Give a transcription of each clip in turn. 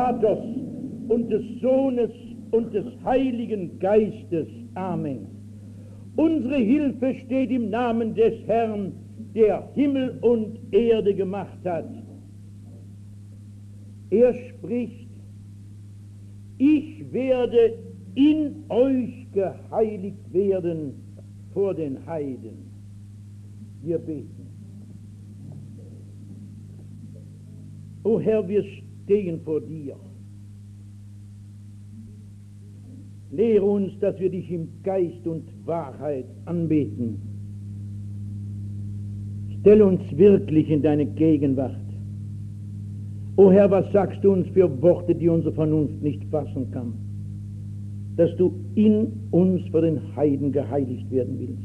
Vaters und des Sohnes und des Heiligen Geistes. Amen. Unsere Hilfe steht im Namen des Herrn, der Himmel und Erde gemacht hat. Er spricht: Ich werde in euch geheiligt werden vor den Heiden. Wir beten. O Herr, wir stehen vor dir. Lehre uns, dass wir dich im Geist und Wahrheit anbeten. Stelle uns wirklich in deine Gegenwart. O Herr, was sagst du uns für Worte, die unsere Vernunft nicht fassen kann? Dass du in uns vor den Heiden geheiligt werden willst.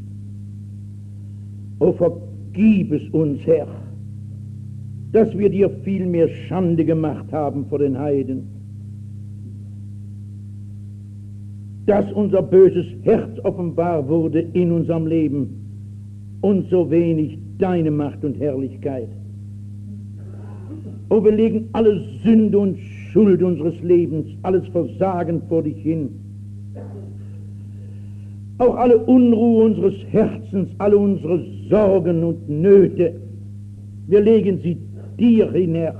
O vergib es uns, Herr, dass wir dir viel mehr Schande gemacht haben vor den Heiden. Dass unser böses Herz offenbar wurde in unserem Leben und so wenig deine Macht und Herrlichkeit. O, wir legen alle Sünde und Schuld unseres Lebens, alles Versagen vor dich hin. Auch alle Unruhe unseres Herzens, alle unsere Sorgen und Nöte, wir legen sie dir hinher.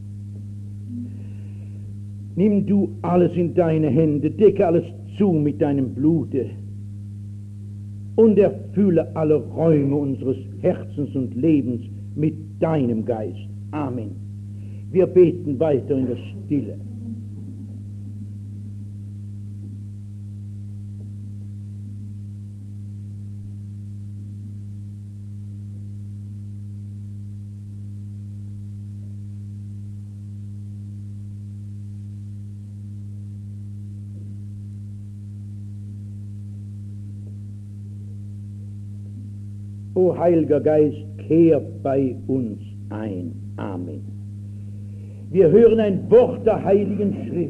Nimm du alles in deine Hände, decke alles zu mit deinem Blute und erfülle alle Räume unseres Herzens und Lebens mit deinem Geist. Amen. Wir beten weiter in der Stille. O Heiliger Geist, kehr bei uns ein. Amen. Wir hören ein Wort der Heiligen Schrift.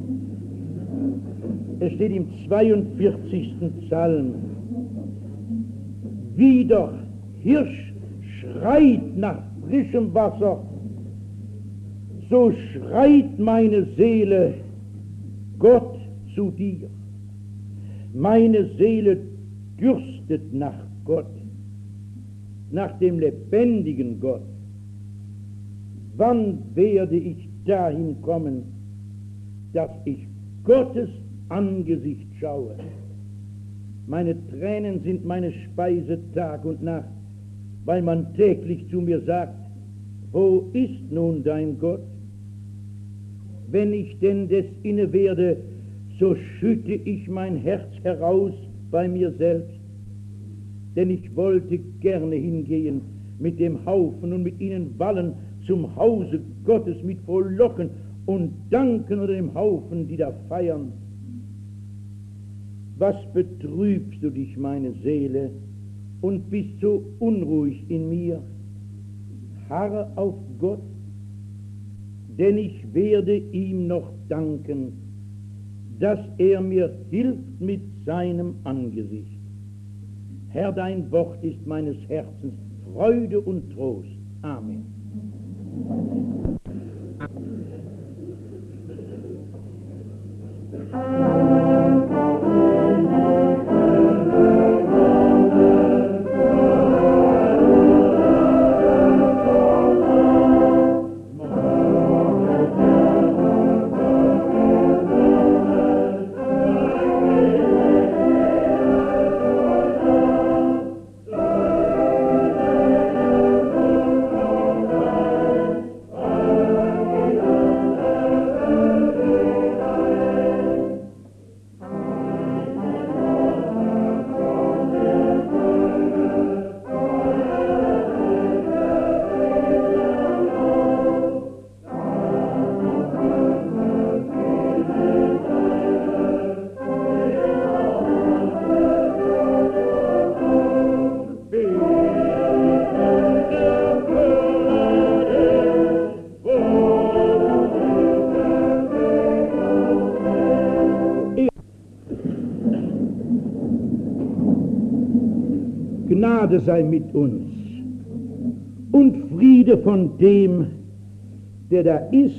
Es steht im 42. Psalm. Wie der Hirsch schreit nach frischem Wasser, so schreit meine Seele Gott zu dir. Meine Seele dürstet nach Gott, nach dem lebendigen Gott. Wann werde ich dahin kommen, dass ich Gottes Angesicht schaue? Meine Tränen sind meine Speise Tag und Nacht, weil man täglich zu mir sagt, wo ist nun dein Gott? Wenn ich denn des inne werde, so schütte ich mein Herz heraus bei mir selbst, denn ich wollte gerne hingehen mit dem Haufen und mit ihnen wallen zum Hause Gottes mit Frohlocken und danken unter dem Haufen, die da feiern. Was betrübst du dich, meine Seele, und bist so unruhig in mir? Harre auf Gott, denn ich werde ihm noch danken, dass er mir hilft mit seinem Angesicht. Herr, dein Wort ist meines Herzens Freude und Trost. Amen. Gnade sei mit uns und Friede von dem, der da ist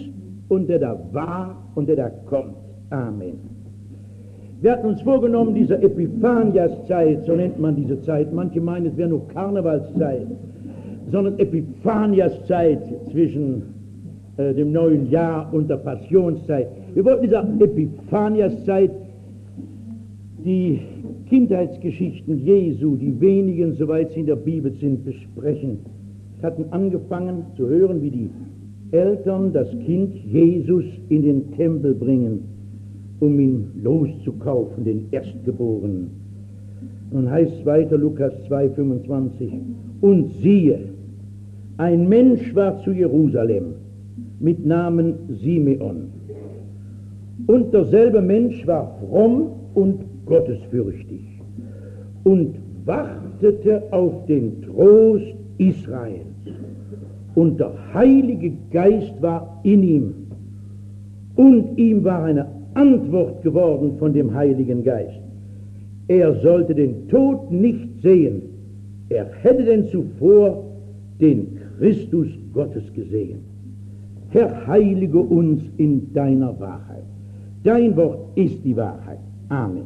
und der da war und der da kommt. Amen. Wir hatten uns vorgenommen, diese Epiphaniaszeit, so nennt man diese Zeit, manche meinen, es wäre nur Karnevalszeit, sondern Epiphaniaszeit zwischen dem neuen Jahr und der Passionszeit. Wir wollten dieser Epiphaniaszeit die Kindheitsgeschichten Jesu, die wenigen, soweit sie in der Bibel sind, besprechen. Wir hatten angefangen zu hören, wie die Eltern das Kind Jesus in den Tempel bringen, um ihn loszukaufen, den Erstgeborenen. Nun heißt es weiter, Lukas 2,25, und siehe, ein Mensch war zu Jerusalem mit Namen Simeon. Und derselbe Mensch war fromm und gottesfürchtig und wartete auf den Trost Israels. Und der Heilige Geist war in ihm, und ihm war eine Antwort geworden von dem Heiligen Geist. Er sollte den Tod nicht sehen, er hätte denn zuvor den Christus Gottes gesehen. Herr, heilige uns in deiner Wahrheit. Dein Wort ist die Wahrheit. Amen.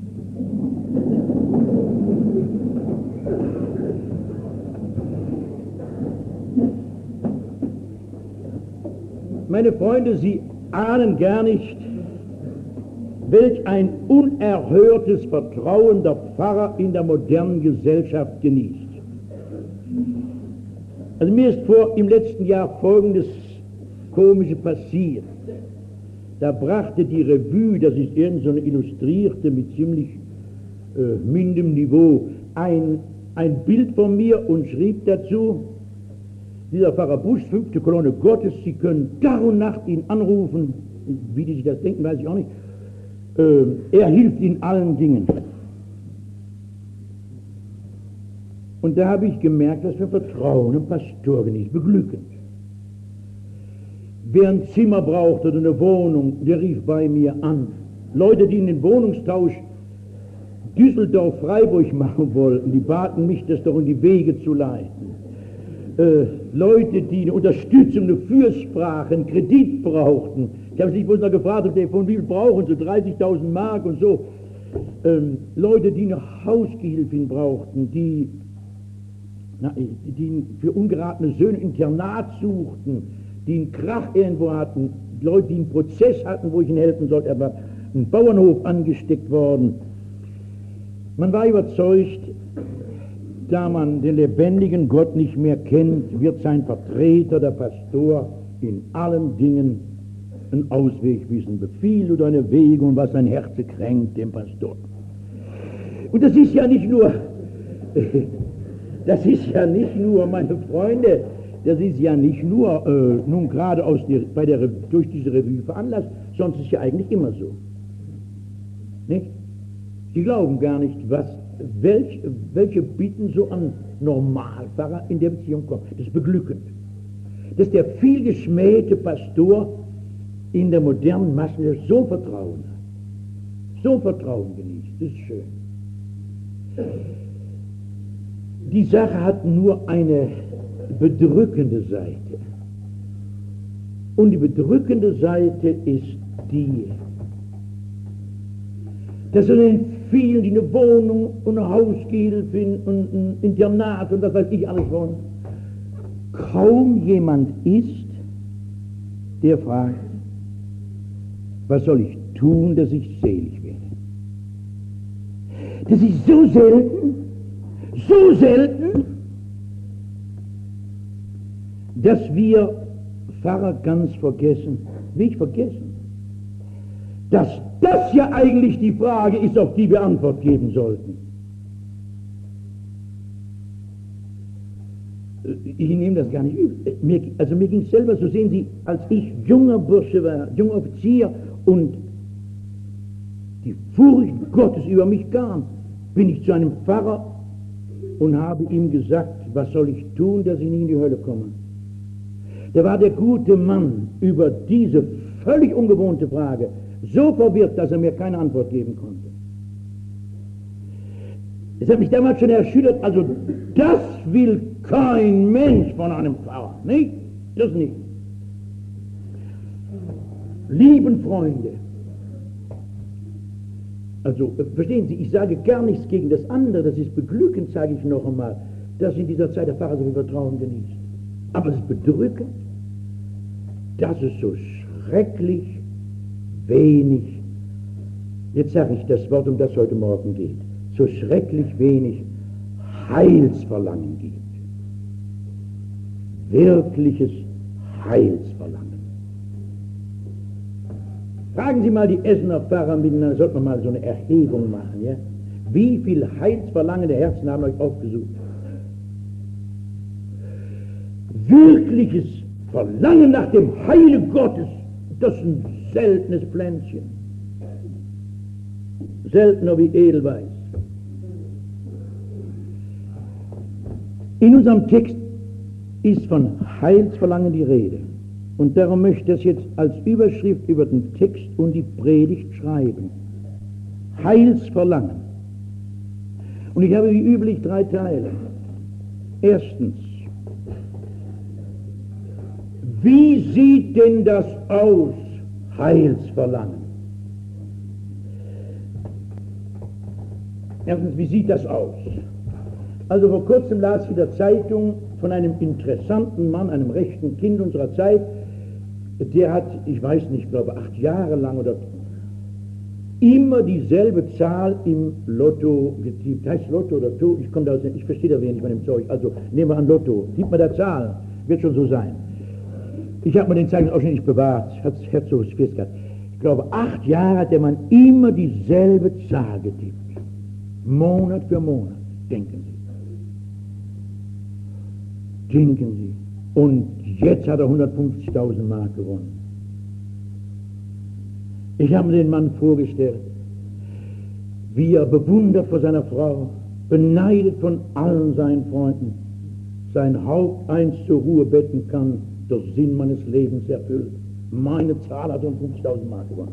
Meine Freunde, Sie ahnen gar nicht, welch ein unerhörtes Vertrauen der Pfarrer in der modernen Gesellschaft genießt. Also mir ist im letzten Jahr Folgendes Komische passiert. Da brachte die Revue, das ist irgend so eine Illustrierte mit ziemlich mindem Niveau, ein Bild von mir und schrieb dazu, dieser Pfarrer Busch, 5. Kolonne Gottes, Sie können Tag und Nacht ihn anrufen, wie die sich das denken, weiß ich auch nicht, er hilft in allen Dingen. Und da habe ich gemerkt, dass wir Vertrauen im Pastor genießt, beglückend. Wer ein Zimmer braucht oder eine Wohnung, der rief bei mir an. Leute, die in den Wohnungstausch Düsseldorf-Freiburg machen wollten, die baten mich, das doch in die Wege zu leiten. Leute, die eine Unterstützung, eine Fürsprache, einen Kredit brauchten. Ich habe sie bloß noch gefragt, von wie viel brauchen sie? 30.000 Mark und so. Leute, die eine Hausgehilfin brauchten, die für ungeratene Söhne Internat suchten, die einen Krach irgendwo hatten, Leute, die einen Prozess hatten, wo ich ihnen helfen sollte. Er war ein Bauernhof angesteckt worden. Man war überzeugt, da man den lebendigen Gott nicht mehr kennt, wird sein Vertreter, der Pastor, in allen Dingen einen Ausweg wissen. Befiehl oder eine Wege und was sein Herz kränkt, dem Pastor. Und das ist ja nicht nur, meine Freunde, das ist ja nicht nur nun gerade durch diese Revue veranlasst, sonst ist es ja eigentlich immer so. Nicht? Sie glauben gar nicht, welche Bitten so an Normalpfarrer in der Beziehung kommen. Das ist beglückend. Dass der viel geschmähte Pastor in der modernen Masse so Vertrauen hat, so Vertrauen genießt. Das ist schön. Die Sache hat nur eine bedrückende Seite. Und die bedrückende Seite ist die, dass so den vielen, die eine Wohnung und ein Hausgehilfin und ein Internat und das weiß ich alles wollen, kaum jemand ist, der fragt, was soll ich tun, dass ich selig werde? Das ist so selten, dass wir Pfarrer ganz vergessen, dass das ja eigentlich die Frage ist, auf die wir Antwort geben sollten. Ich nehme das gar nicht übel. Mir ging es selber, so sehen Sie, als ich junger Bursche war, junger Offizier und die Furcht Gottes über mich kam, bin ich zu einem Pfarrer und habe ihm gesagt, was soll ich tun, dass ich nicht in die Hölle komme. Da war der gute Mann über diese völlig ungewohnte Frage so verwirrt, dass er mir keine Antwort geben konnte. Es hat mich damals schon erschüttert, also das will kein Mensch von einem Pfarrer, nicht? Das nicht. Lieben Freunde, also verstehen Sie, ich sage gar nichts gegen das andere, das ist beglückend, sage ich noch einmal, dass in dieser Zeit der Pfarrer so viel Vertrauen genießt. Aber es ist bedrückend, dass es so schrecklich wenig, jetzt sage ich das Wort, um das heute Morgen geht, so schrecklich wenig Heilsverlangen gibt. Wirkliches Heilsverlangen. Fragen Sie mal die Essener Pfarrer miteinander, sollten wir mal so eine Erhebung machen, ja? Wie viel Heilsverlangen der Herzen haben euch aufgesucht? Wirkliches Verlangen nach dem Heile Gottes, das ist ein seltenes Pflänzchen. Seltener wie Edelweiß. In unserem Text ist von Heilsverlangen die Rede. Und darum möchte ich das jetzt als Überschrift über den Text und die Predigt schreiben. Heilsverlangen. Und ich habe wie üblich 3 Teile. Erstens, wie sieht denn das aus, Heilsverlangen? Erstens, wie sieht das aus? Also vor kurzem las ich in der Zeitung von einem interessanten Mann, einem rechten Kind unserer Zeit, der hat, ich weiß nicht, ich glaube 8 Jahre lang oder immer dieselbe Zahl im Lotto getippt. Heißt Lotto oder To? Ich verstehe da wenig von dem Zeug. Also nehmen wir an Lotto. Tippt man da Zahlen. Wird schon so sein. Ich habe mir den Zeichnungsausschnitt nicht bewahrt. Hat das Herz so fest gehabt. Ich glaube, 8 Jahre hat der Mann immer dieselbe Zahl getippt. Monat für Monat. Denken Sie. Denken Sie. Und jetzt hat er 150.000 Mark gewonnen. Ich habe mir den Mann vorgestellt, wie er bewundert vor seiner Frau, beneidet von allen seinen Freunden, sein Haupt einst zur Ruhe betten kann, der Sinn meines Lebens erfüllt. Meine Zahl hat 150.000 Mark gewonnen.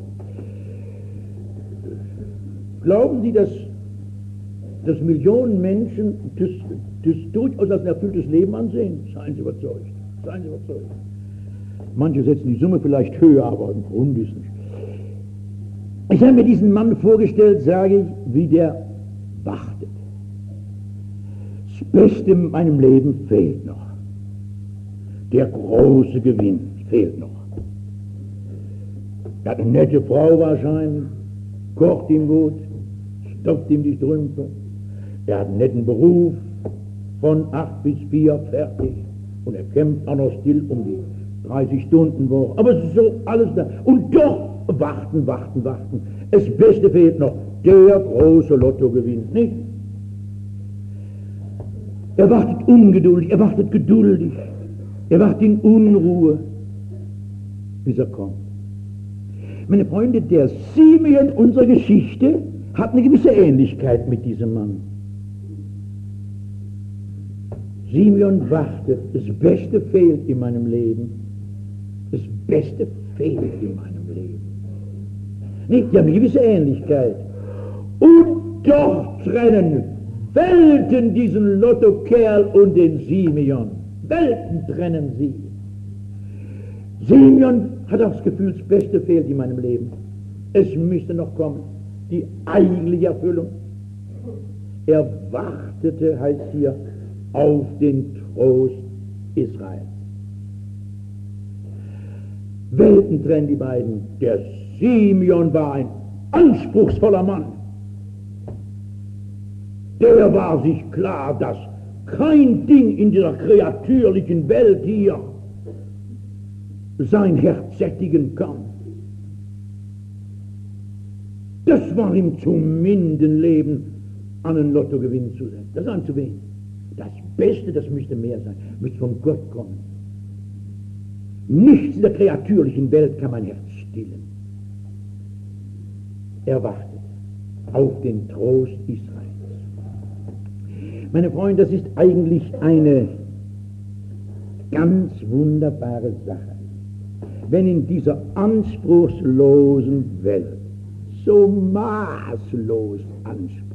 Glauben Sie, dass Millionen Menschen das durchaus als ein erfülltes Leben ansehen? Seien Sie überzeugt. Seien Sie überzeugt. Manche setzen die Summe vielleicht höher, aber im Grunde ist nicht. Ich habe mir diesen Mann vorgestellt, sage ich, wie der wartet. Das Beste in meinem Leben fehlt noch. Der große Gewinn fehlt noch. Er hat eine nette Frau wahrscheinlich, kocht ihm gut, stopft ihm die Strümpfe. Er hat einen netten Beruf, von 8 bis 4 fertig. Und er kämpft auch noch still um die 30-Stunden-Woche. Aber es ist so alles da. Und doch warten. Das Beste fehlt noch, der große Lottogewinn, nicht? Er wartet ungeduldig, er wartet geduldig, er wartet in Unruhe, bis er kommt. Meine Freunde, der Simeon unserer Geschichte hat eine gewisse Ähnlichkeit mit diesem Mann. Simeon wartet, das Beste fehlt in meinem Leben. Das Beste fehlt in meinem Leben. Nicht, die haben eine gewisse Ähnlichkeit. Und doch trennen Welten diesen Lottokerl und den Simeon. Welten trennen sie. Simeon hat auch das Gefühl, das Beste fehlt in meinem Leben. Es müsste noch kommen, die eigentliche Erfüllung. Er wartete, heißt hier, auf den Trost Israels. Welten trennen die beiden. Der Simeon war ein anspruchsvoller Mann. Der war sich klar, dass kein Ding in dieser kreatürlichen Welt hier sein Herz sättigen kann. Das war ihm zu Mindenleben, an einen Lottogewinn zu setzen. Das war ihm zu wenig. Das Beste, das müsste mehr sein, müsste von Gott kommen. Nichts in der kreatürlichen Welt kann mein Herz stillen. Er wartet auf den Trost Israels. Meine Freunde, das ist eigentlich eine ganz wunderbare Sache. Wenn in dieser anspruchslosen Welt, so maßlos anspruchslos,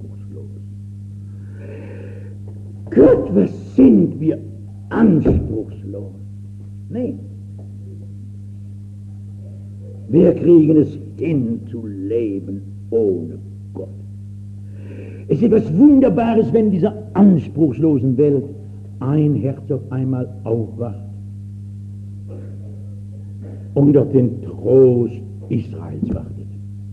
Gott, was sind wir anspruchslos? Nein. Wir kriegen es hin zu leben ohne Gott. Es ist etwas Wunderbares, wenn in dieser anspruchslosen Welt ein Herz auf einmal aufwacht und auf den Trost Israels wartet.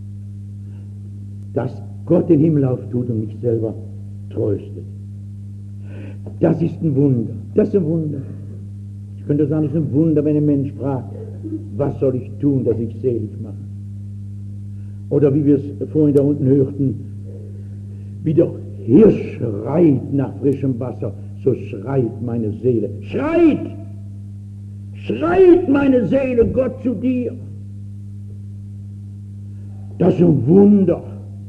Dass Gott den Himmel auftut und mich selber tröstet. Das ist ein Wunder. Das ist ein Wunder. Ich könnte sagen, es ist ein Wunder, wenn ein Mensch fragt, was soll ich tun, dass ich selig mache? Oder wie wir es vorhin da unten hörten, wie der Hirsch schreit nach frischem Wasser, so schreit meine Seele. Schreit! Schreit meine Seele Gott zu dir! Das ist ein Wunder.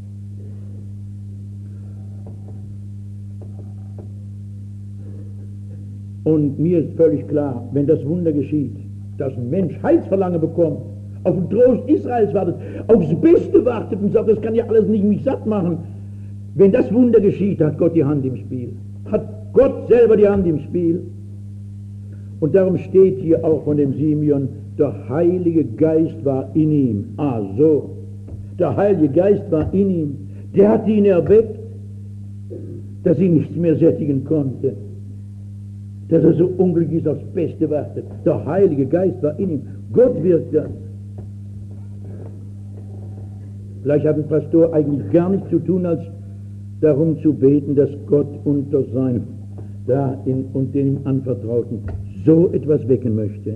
Und mir ist völlig klar, wenn das Wunder geschieht, dass ein Mensch Heilsverlangen bekommt, auf den Trost Israels wartet, aufs Beste wartet und sagt, das kann ja alles nicht mich satt machen. Wenn das Wunder geschieht, hat Gott die Hand im Spiel. Hat Gott selber die Hand im Spiel. Und darum steht hier auch von dem Simeon, der Heilige Geist war in ihm. Ah, so. Der Heilige Geist war in ihm. Der hat ihn erweckt, dass ihn nichts mehr sättigen konnte. Dass er so unglücklich ist, aufs Beste wartet. Der Heilige Geist war in ihm. Gott wirkt das. Vielleicht hat ein Pastor eigentlich gar nichts zu tun, als darum zu beten, dass Gott unter seinem und dem ihm Anvertrauten so etwas wecken möchte.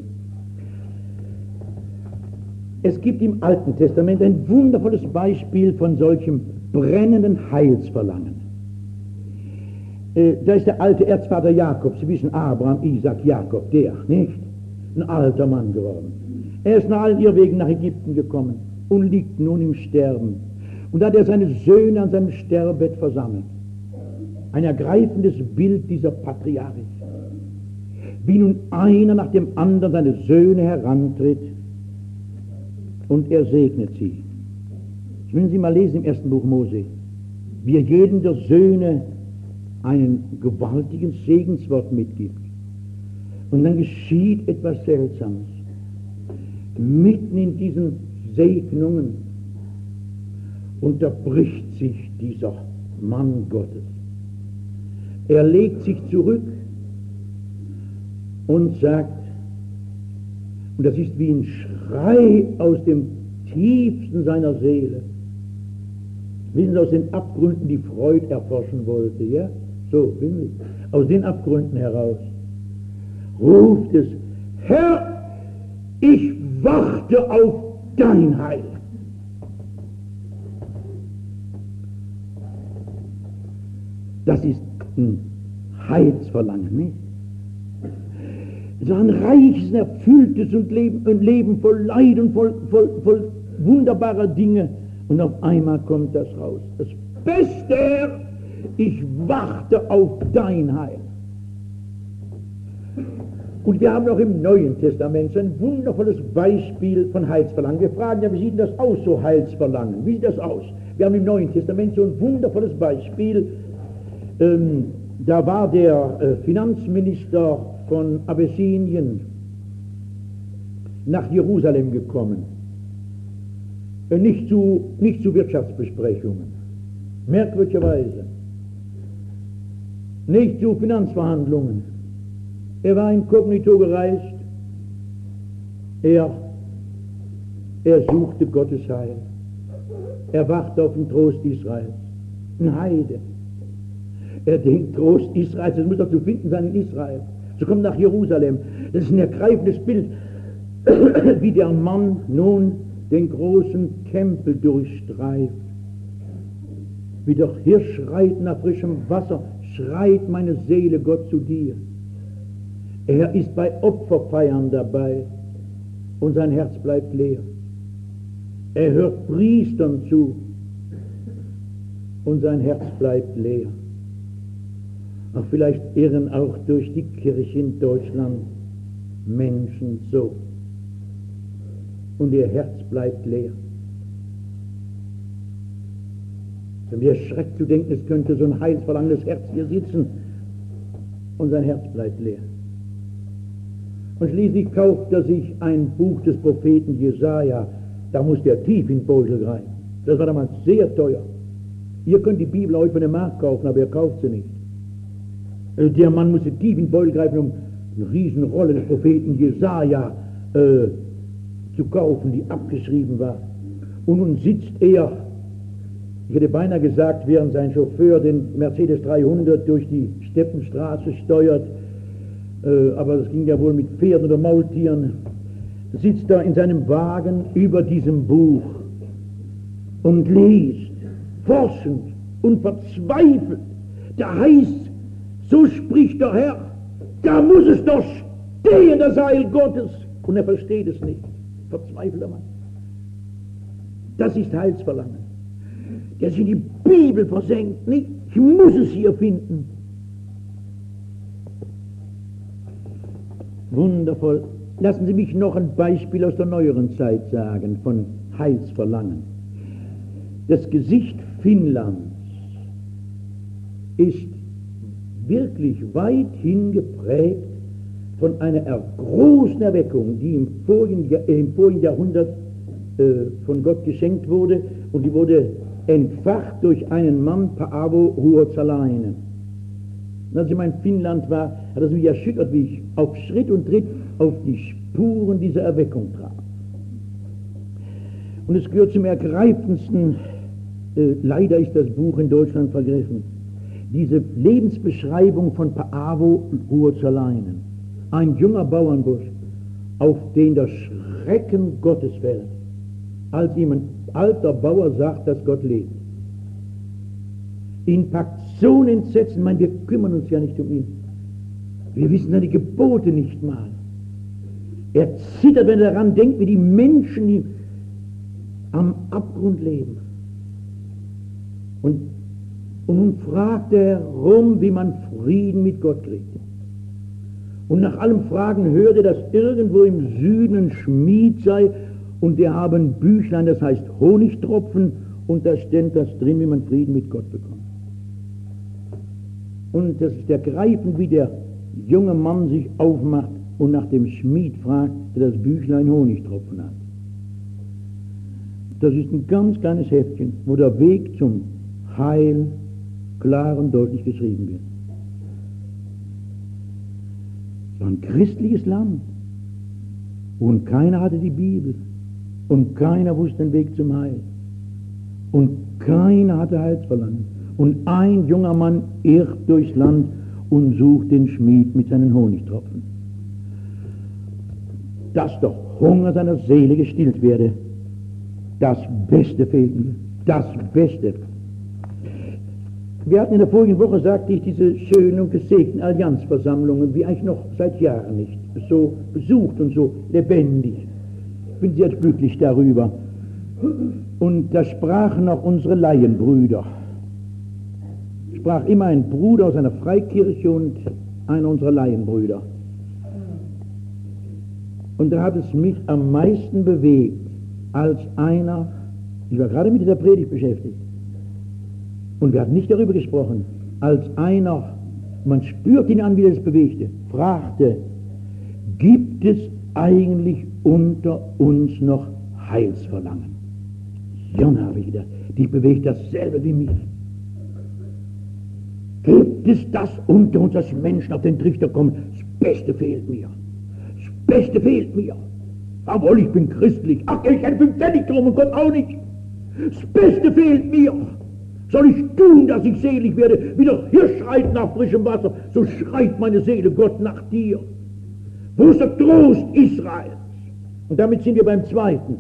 Es gibt im Alten Testament ein wundervolles Beispiel von solchem brennenden Heilsverlangen. Da ist der alte Erzvater Jakob, Sie wissen, Abraham, Isaac, Jakob, der, nicht? Ein alter Mann geworden. Er ist nach allen Irrwegen nach Ägypten gekommen und liegt nun im Sterben. Und da hat er seine Söhne an seinem Sterbebett versammelt. Ein ergreifendes Bild dieser Patriarch. Wie nun einer nach dem anderen seine Söhne herantritt und er segnet sie. Das müssen Sie mal lesen im ersten Buch Mose. Wie er jedem der Söhne einen gewaltigen Segenswort mitgibt. Und dann geschieht etwas Seltsames. Mitten in diesen Segnungen unterbricht sich dieser Mann Gottes. Er legt sich zurück und sagt, und das ist wie ein Schrei aus dem tiefsten seiner Seele, wissen Sie, aus den Abgründen, die Freud erforschen wollte, ja? So, wissen Sie, aus den Abgründen heraus ruft es, Herr, ich warte auf dein Heil. Das ist ein Heilsverlangen, nicht? So ein reiches, erfülltes und Leben voll Leid und voll wunderbarer Dinge. Und auf einmal kommt das raus. Das Beste, Herr, ich warte auf dein Heil. Und wir haben auch im Neuen Testament so ein wundervolles Beispiel von Heilsverlangen. Wir fragen ja, wie sieht das aus, so Heilsverlangen? Wie sieht das aus? Wir haben im Neuen Testament so ein wundervolles Beispiel. Da war der Finanzminister von Abessinien nach Jerusalem gekommen. Nicht zu Wirtschaftsbesprechungen, merkwürdigerweise. Nicht zu Finanzverhandlungen. Er war inkognito gereist. Er suchte Gottes Heil. Er wachte auf den Trost Israels. Ein Heide. Er denkt, Trost Israels, das muss doch zu finden sein in Israel. So kommt nach Jerusalem. Das ist ein ergreifendes Bild, wie der Mann nun den großen Tempel durchstreift. Wie der Hirsch schreit nach frischem Wasser, schreit meine Seele Gott zu dir. Er ist bei Opferfeiern dabei und sein Herz bleibt leer. Er hört Priestern zu und sein Herz bleibt leer. Ach, vielleicht irren auch durch die Kirche in Deutschland Menschen so. Und ihr Herz bleibt leer. Und mir schreckt zu denken, es könnte so ein heilsverlangendes Herz hier sitzen und sein Herz bleibt leer. Und schließlich kauft er sich ein Buch des Propheten Jesaja, Da musste er tief in den Beutel greifen. Das war damals sehr teuer. Ihr könnt die Bibel heute für den Markt kaufen, aber ihr kauft sie nicht. Also der Mann musste tief in den Beutel greifen, um eine Riesenrolle des Propheten Jesaja zu kaufen, die abgeschrieben war. Und nun sitzt er, ich hätte beinahe gesagt, während sein Chauffeur den Mercedes 300 durch die Steppenstraße steuert, aber das ging ja wohl mit Pferden oder Maultieren, sitzt er in seinem Wagen über diesem Buch und liest, forschend und verzweifelt. Da heißt, so spricht der Herr, da muss es doch stehen, das Heil Gottes. Und er versteht es nicht. Verzweifelter Mann. Das ist Heilsverlangen. Der sich in die Bibel versenkt, nicht? Ich muss es hier finden. Wundervoll. Lassen Sie mich noch ein Beispiel aus der neueren Zeit sagen, von Heilsverlangen. Das Gesicht Finnlands ist wirklich weithin geprägt von einer großen Erweckung, die im vorigen Jahrhundert von Gott geschenkt wurde, und die wurde entfacht durch einen Mann, Paavo Ruotsalainen. Und als ich mal in Finnland war, hat es mich erschüttert, wie ich auf Schritt und Tritt auf die Spuren dieser Erweckung traf. Und es gehört zum ergreifendsten, leider ist das Buch in Deutschland vergriffen, diese Lebensbeschreibung von Paavo Ruotsalainen, ein junger Bauernbursch, auf den der Schrecken Gottes fällt, als ihm ein alter Bauer sagt, dass Gott lebt. Ihn packt so ein Entsetzen, ich meine, wir kümmern uns ja nicht um ihn. Wir wissen seine Gebote nicht mal. Er zittert, wenn er daran denkt, wie die Menschen, die am Abgrund leben. Und nun fragt er herum, wie man Frieden mit Gott kriegt. Und nach allem Fragen hört er, dass irgendwo im Süden ein Schmied sei, und der habe ein Büchlein, das heißt Honigtropfen, und da steht das drin, wie man Frieden mit Gott bekommt. Und das ist ergreifend, wie der junge Mann sich aufmacht und nach dem Schmied fragt, der das Büchlein Honigtropfen hat. Das ist ein ganz kleines Heftchen, wo der Weg zum Heil klar und deutlich geschrieben wird. Es war ein christliches Land. Und keiner hatte die Bibel. Und keiner wusste den Weg zum Heil. Und keiner hatte Heilsverlangen. Und ein junger Mann irrt durchs Land und sucht den Schmied mit seinen Honigtropfen. Dass der Hunger seiner Seele gestillt werde, das Beste fehlt mir. Das Beste. Wir hatten in der vorigen Woche, sagte ich, diese schönen und gesegneten Allianzversammlungen, wie eigentlich noch seit Jahren nicht, so besucht und so lebendig. Ich bin sehr glücklich darüber. Und da sprachen auch unsere Laienbrüder. Sprach immer ein Bruder aus einer Freikirche und einer unserer Laienbrüder. Und da hat es mich am meisten bewegt, als einer, ich war gerade mit dieser Predigt beschäftigt, und wir hatten nicht darüber gesprochen, als einer, man spürt ihn an, wie er es bewegte, fragte, gibt es eigentlich unter uns noch Heilsverlangen? Ja, habe ich gedacht, die bewegt dasselbe wie mich. Gibt es das unter uns, dass Menschen auf den Trichter kommen? Das Beste fehlt mir. Das Beste fehlt mir. Jawohl, ich bin christlich. Ach, ich hätte 5 Pfennig drum und Gott auch nicht. Das Beste fehlt mir. Soll ich tun, dass ich selig werde? Wie der Hirsch schreit nach frischem Wasser, so schreit meine Seele Gott nach dir. Wo ist der Trost Israels? Und damit sind wir beim Zweiten.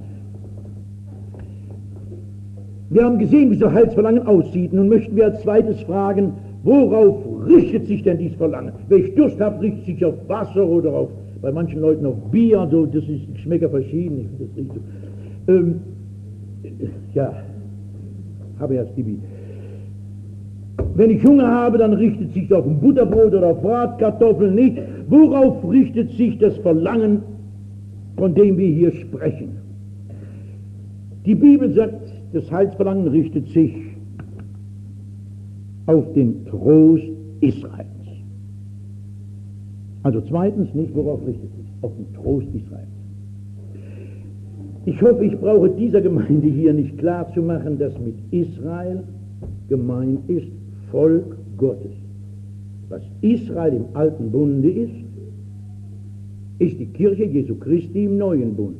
Wir haben gesehen, wie so Heilsverlangen aussieht. Nun möchten wir als Zweites fragen, worauf richtet sich denn dieses Verlangen? Wenn ich Durst habe, richtet sich auf Wasser oder auf, bei manchen Leuten auf Bier, so, das ist Geschmäcker verschieden. Ich finde das richtig. Ja, habe erst die Bier. Wenn ich Hunger habe, dann richtet sich auf ein Butterbrot oder auf Bratkartoffeln nicht. Worauf richtet sich das Verlangen, von dem wir hier sprechen? Die Bibel sagt, das Heilsverlangen richtet sich auf den Trost Israels. Also zweitens nicht, worauf richtet sich? Auf den Trost Israels. Ich hoffe, ich brauche dieser Gemeinde hier nicht klar zu machen, dass mit Israel gemeint ist Volk Gottes. Was Israel im alten Bunde ist, ist die Kirche Jesu Christi im neuen Bund.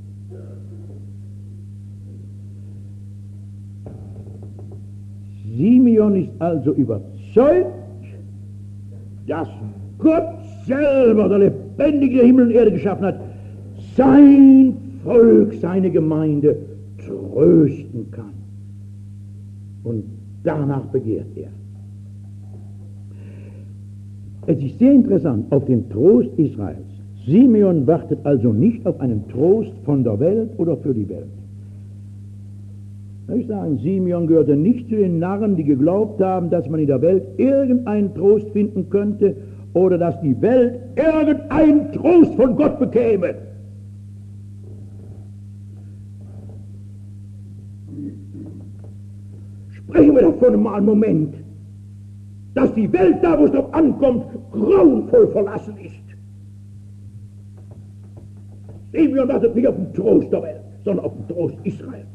Simeon ist also überzeugt, dass Gott selber, der lebendige Himmel und Erde geschaffen hat, sein Volk, seine Gemeinde trösten kann. Und danach begehrt er. Es ist sehr interessant, auf den Trost Israels. Simeon wartet also nicht auf einen Trost von der Welt oder für die Welt. Ich sage, Simeon gehörte nicht zu den Narren, die geglaubt haben, dass man in der Welt irgendeinen Trost finden könnte oder dass die Welt irgendeinen Trost von Gott bekäme. Sprechen wir davon mal einen Moment, dass die Welt, da wo es drauf ankommt, grauenvoll verlassen ist. Simeon wartet nicht auf den Trost der Welt, sondern auf den Trost Israels.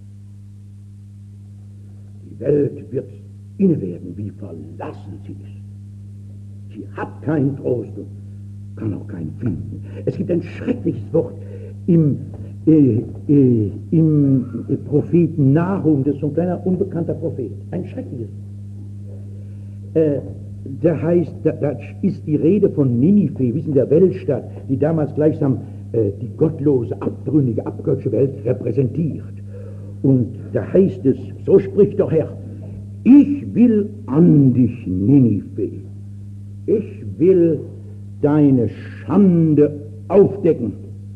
Die Welt wird inne werden, wie verlassen sie ist. Sie hat keinen Trost und kann auch keinen finden. Es gibt ein schreckliches Wort im Propheten Nahum, das ist so ein kleiner unbekannter Prophet, ein schreckliches. Da heißt, da ist die Rede von Ninive, wissen, der Weltstadt, die damals gleichsam die gottlose, abtrünnige, abgöttische Welt repräsentiert. Und da heißt es, so spricht der Herr, ich will an dich, Ninive, ich will deine Schande aufdecken,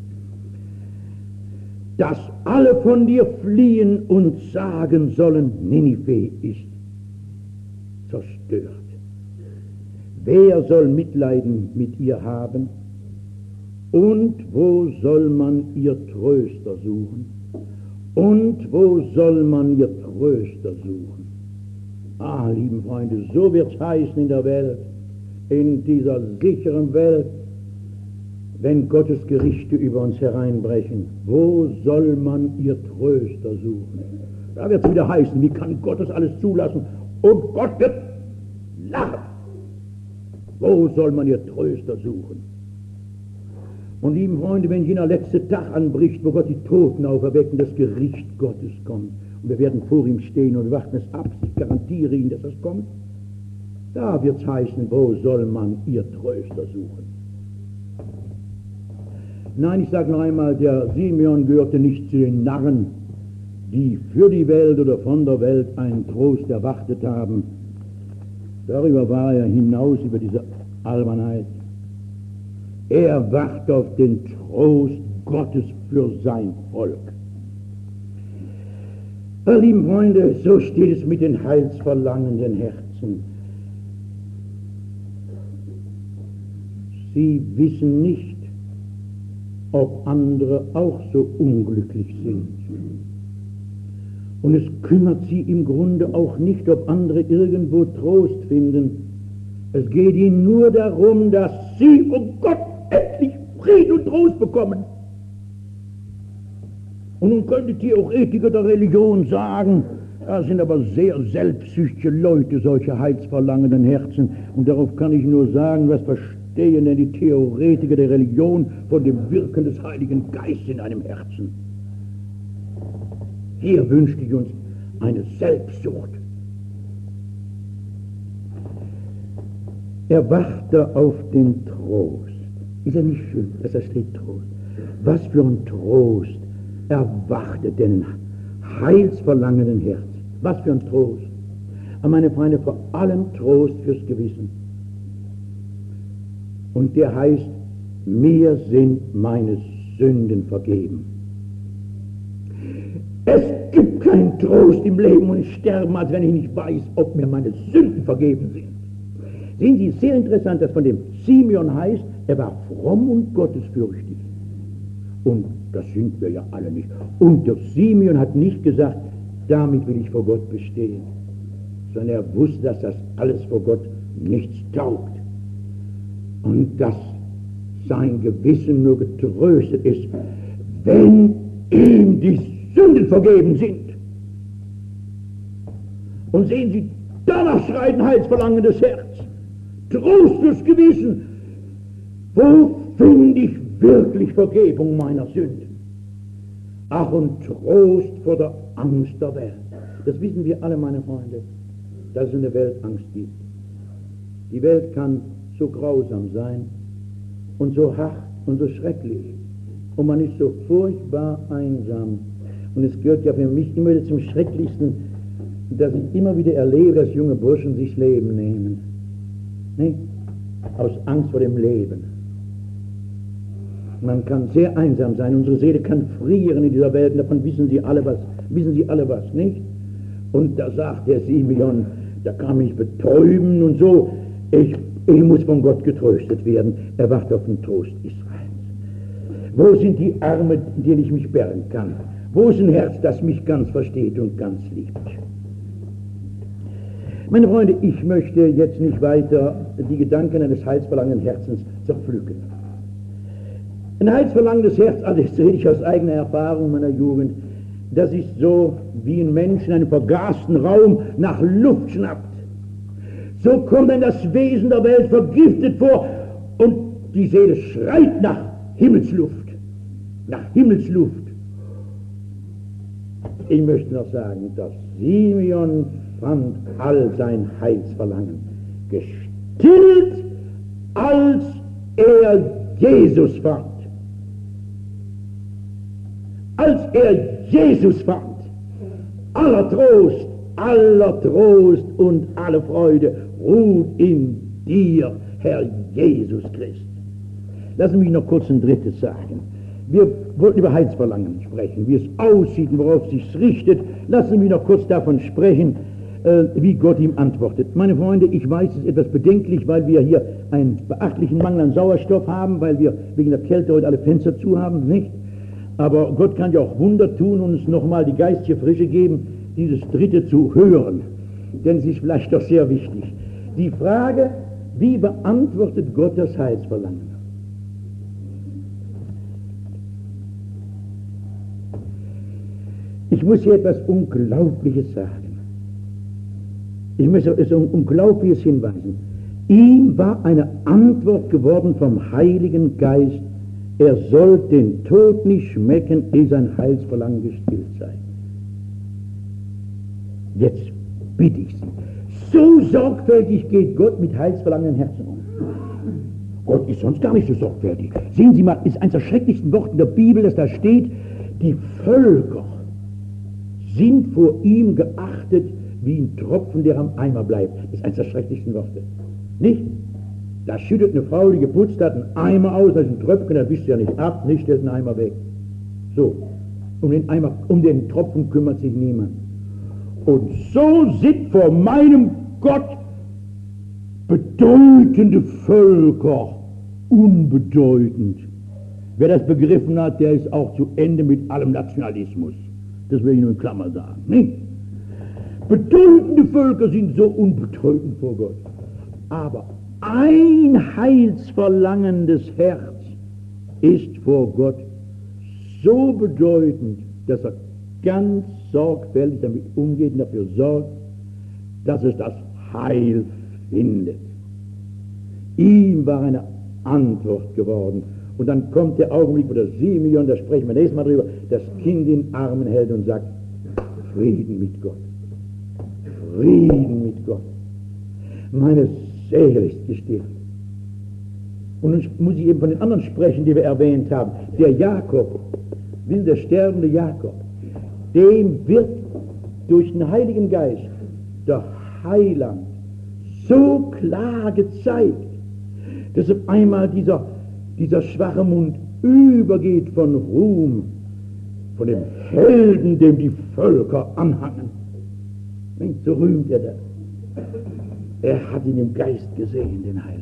dass alle von dir fliehen und sagen sollen, Ninive ist zerstört. Wer soll Mitleiden mit ihr haben? Und wo soll man ihr Tröster suchen? Und wo soll man ihr Tröster suchen? Ah, lieben Freunde, so wird's heißen in der Welt, in dieser sicheren Welt, wenn Gottes Gerichte über uns hereinbrechen. Wo soll man ihr Tröster suchen? Da wird's wieder heißen, wie kann Gott das alles zulassen? Und Gott wird lachen. Wo soll man ihr Tröster suchen? Und lieben Freunde, wenn jener letzte Tag anbricht, wo Gott die Toten auferweckt und das Gericht Gottes kommt, und wir werden vor ihm stehen und warten es ab, ich garantiere Ihnen, dass das kommt, da wird es heißen, wo soll man ihr Tröster suchen? Nein, ich sage noch einmal, der Simeon gehörte nicht zu den Narren, die für die Welt oder von der Welt einen Trost erwartet haben. Darüber war er hinaus, über diese Albernheit. Er wartet auf den Trost Gottes für sein Volk. Lieben Freunde, so steht es mit den heilsverlangenden Herzen. Sie wissen nicht, ob andere auch so unglücklich sind. Und es kümmert sie im Grunde auch nicht, ob andere irgendwo Trost finden. Es geht ihnen nur darum, dass sie von Gott endlich Frieden und Trost bekommen. Und nun können die Theoretiker der Religion sagen, das sind aber sehr selbstsüchtige Leute, solche heilsverlangenden Herzen. Und darauf kann ich nur sagen, was verstehen denn die Theoretiker der Religion von dem Wirken des Heiligen Geistes in einem Herzen? Hier wünschte ich uns eine Selbstsucht. Er warte auf den Trost. Ist ja nicht schön, dass da steht Trost. Was für ein Trost erwartet den heilsverlangenden Herz. Was für ein Trost. Aber meine Freunde, vor allem Trost fürs Gewissen. Und der heißt, mir sind meine Sünden vergeben. Es gibt keinen Trost im Leben und ich sterbe, als wenn ich nicht weiß, ob mir meine Sünden vergeben sind. Sehen Sie, sehr interessant, dass von dem Simeon heißt, er war fromm und gottesfürchtig. Und das sind wir ja alle nicht. Und der Simeon hat nicht gesagt, damit will ich vor Gott bestehen, sondern er wusste, dass das alles vor Gott nichts taugt. Und dass sein Gewissen nur getröstet ist, wenn ihm die Sünden vergeben sind. Und sehen Sie, danach schreit ein heilsverlangendes Herz, Trost fürs Gewissen. Wo finde ich wirklich Vergebung meiner Sünden? Ach, und Trost vor der Angst der Welt. Das wissen wir alle, meine Freunde, dass es eine Weltangst gibt. Die Welt kann so grausam sein und so hart und so schrecklich. Und man ist so furchtbar einsam. Und es gehört ja für mich immer wieder zum Schrecklichsten, dass ich immer wieder erlebe, dass junge Burschen sich das Leben nehmen. Nicht? Aus Angst vor dem Leben. Man kann sehr einsam sein. Unsere Seele kann frieren in dieser Welt. Und davon wissen Sie alle was, nicht? Und da sagt der Simeon, da kann mich betäuben und so. Ich muss von Gott getröstet werden. Er wartet auf den Trost Israels. Wo sind die Arme, in denen ich mich bergen kann? Wo ist ein Herz, das mich ganz versteht und ganz liebt? Meine Freunde, ich möchte jetzt nicht weiter die Gedanken eines heilsverlangenden Herzens zerpflücken. Ein heilsverlangendes Herz, also das rede ich aus eigener Erfahrung meiner Jugend, das ist so, wie ein Mensch in einem vergasten Raum nach Luft schnappt. So kommt dann das Wesen der Welt vergiftet vor und die Seele schreit nach Himmelsluft. Nach Himmelsluft. Ich möchte noch sagen, dass Simeon fand all sein Heilsverlangen gestillt, als er Jesus fand. Als er Jesus fand. Aller Trost und alle Freude ruht in dir, Herr Jesus Christ. Lassen Sie mich noch kurz ein drittes sagen. Wir wollten über Heilsverlangen sprechen, wie es aussieht und worauf es sich richtet. Lassen Sie mich noch kurz davon sprechen, wie Gott ihm antwortet. Meine Freunde, ich weiß, es ist etwas bedenklich, weil wir hier einen beachtlichen Mangel an Sauerstoff haben, weil wir wegen der Kälte heute alle Fenster zu haben, nicht? Aber Gott kann ja auch Wunder tun und uns nochmal die geistige Frische geben, dieses Dritte zu hören. Denn es ist vielleicht doch sehr wichtig. Die Frage, wie beantwortet Gott das Heilsverlangen? Ich muss hier etwas Unglaubliches sagen. Ich muss auf etwas Unglaubliches hinweisen. Ihm war eine Antwort geworden vom Heiligen Geist, er soll den Tod nicht schmecken, ehe sein Heilsverlangen gestillt sei. Jetzt bitte ich Sie, so sorgfältig geht Gott mit heilsverlangenden Herzen um. Gott ist sonst gar nicht so sorgfältig. Sehen Sie mal, ist eines der schrecklichsten Worte der Bibel, dass da steht, die Völker sind vor ihm geachtet wie ein Tropfen, der am Eimer bleibt. Das ist eines der schrecklichsten Worte. Nicht? Da schüttet eine Frau, die geputzt hat, einen Eimer aus, da ist ein Tröpfchen, da wischt sie ja nicht ab, nicht, stellt einen Eimer weg. So, um den Tropfen kümmert sich niemand. Und so sind vor meinem Gott bedeutende Völker unbedeutend. Wer das begriffen hat, der ist auch zu Ende mit allem Nationalismus. Das will ich nur in Klammer sagen. Nicht? Bedeutende Völker sind so unbedeutend vor Gott. Aber ein heilsverlangendes Herz ist vor Gott so bedeutend, dass er ganz sorgfältig damit umgeht und dafür sorgt, dass es das Heil findet. Ihm war eine Antwort geworden. Und dann kommt der Augenblick, wo der Simeon, da sprechen wir nächstes Mal drüber, das Kind in Armen hält und sagt, Frieden mit Gott. Frieden mit Gott. Meine Seele ist gestillt. Und nun muss ich eben von den anderen sprechen, die wir erwähnt haben. Der Jakob, der sterbende Jakob, dem wird durch den Heiligen Geist der Heiland so klar gezeigt, dass auf einmal dieser schwache Mund übergeht von Ruhm, von dem Helden, dem die Völker anhangen. So rühmt er da. Er hat ihn im Geist gesehen, den Heiland.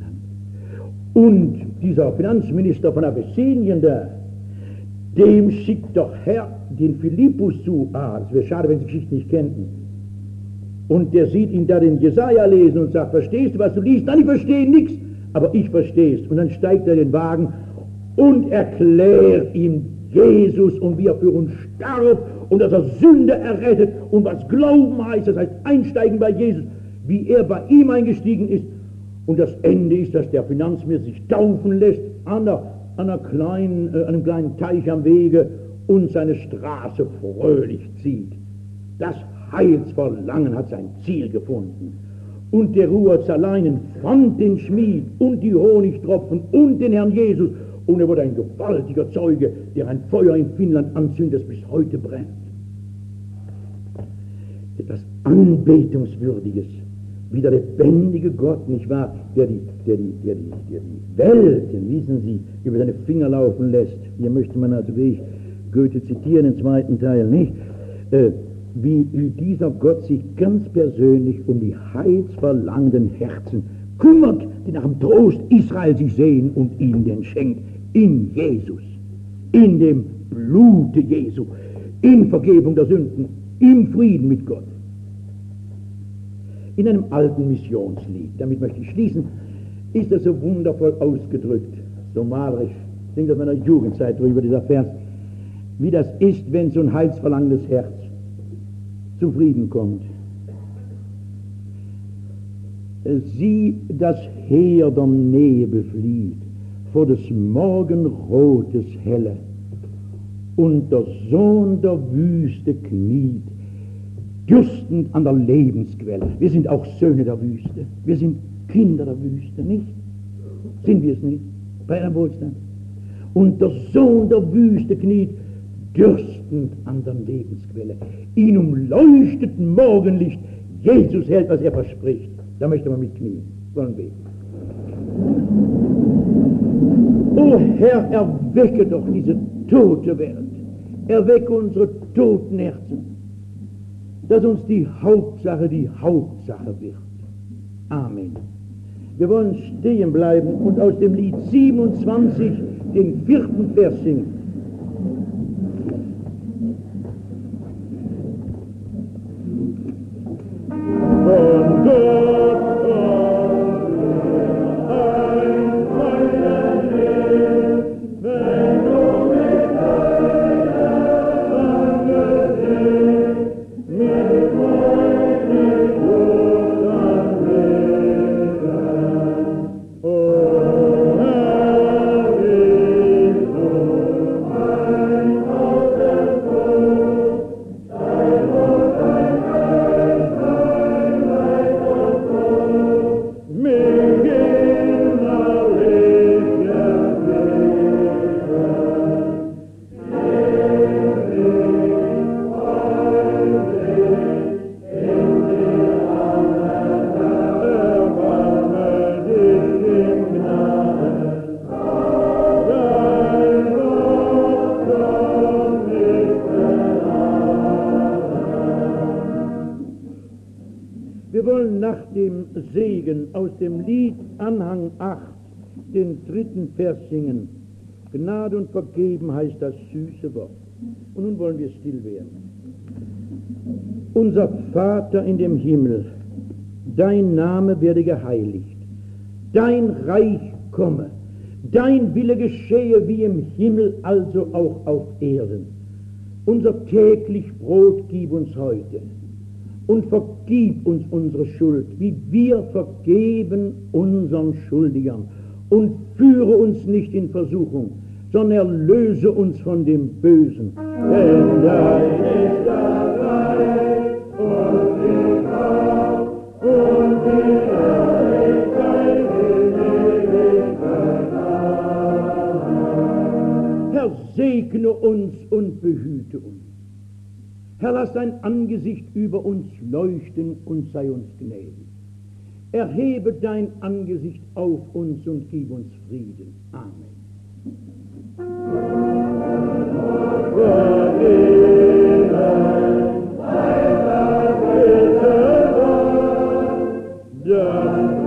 Und dieser Finanzminister von Abessinien da, dem schickt doch Herr den Philippus zu. Das wäre schade, wenn Sie die Geschichte nicht kennten. Und der sieht ihn da den Jesaja lesen und sagt, verstehst du, was du liest? Nein, ich verstehe nichts, aber ich verstehe es. Und dann steigt er in den Wagen und erklärt ihm Jesus und wie er für uns starb und dass er Sünde errettet und was Glauben heißt, das heißt einsteigen bei Jesus, wie er bei ihm eingestiegen ist. Und das Ende ist, dass der Finanzminister sich taufen lässt an einem kleinen Teich am Wege und seine Straße fröhlich zieht. Das Heilsverlangen hat sein Ziel gefunden. Und der Ruhrzellainen fand den Schmied und die Honigtropfen und den Herrn Jesus. Und er wurde ein gewaltiger Zeuge, der ein Feuer in Finnland anzündet, das bis heute brennt. Etwas Anbetungswürdiges, wie der lebendige Gott, nicht wahr, der die Welten, wissen Sie, über seine Finger laufen lässt. Hier möchte man also, wie ich Goethe zitieren, im zweiten Teil, nicht? Wie dieser Gott sich ganz persönlich um die heilsverlangenden Herzen kümmert, die nach dem Trost Israel sich sehen und ihnen den schenkt. In Jesus, in dem Blute Jesu, in Vergebung der Sünden, im Frieden mit Gott. In einem alten Missionslied, damit möchte ich schließen, ist das so wundervoll ausgedrückt, so malerisch, ich denke aus meiner Jugendzeit drüber, dieser Vers, wie das ist, wenn so ein heilsverlangendes Herz zum Frieden kommt. Sieh, das Heer der Nebel flieht, vor des Morgenrotes helle, und der Sohn der Wüste kniet, dürstend an der Lebensquelle. Wir sind auch Söhne der Wüste, wir sind Kinder der Wüste, nicht? Sind wir es nicht? Bei einem Wohlstand. Und der Sohn der Wüste kniet, dürstend an der Lebensquelle. Ihn umleuchtet Morgenlicht. Jesus hält, was er verspricht. Da möchte man mitknien. Wollen beten. O Herr, erwecke doch diese tote Welt. Erwecke unsere toten Herzen. Dass uns die Hauptsache wird. Amen. Wir wollen stehen bleiben und aus dem Lied 27 den 4. Vers singen. Von Gott Segen aus dem Lied Anhang 8, den 3. Vers singen. Gnade und Vergeben heißt das süße Wort. Und nun wollen wir still werden. Unser Vater in dem Himmel, dein Name werde geheiligt, dein Reich komme, dein Wille geschehe wie im Himmel, also auch auf Erden. Unser täglich Brot gib uns heute. Und vergib uns unsere Schuld, wie wir vergeben unseren Schuldigern. Und führe uns nicht in Versuchung, sondern erlöse uns von dem Bösen. Denn dein ist das Reich und die Kraft und die Herrlichkeit in Ewigkeit. Herr, segne uns und behüte uns. Herr, lass dein Angesicht über uns leuchten und sei uns gnädig. Erhebe dein Angesicht auf uns und gib uns Frieden. Amen. Ja.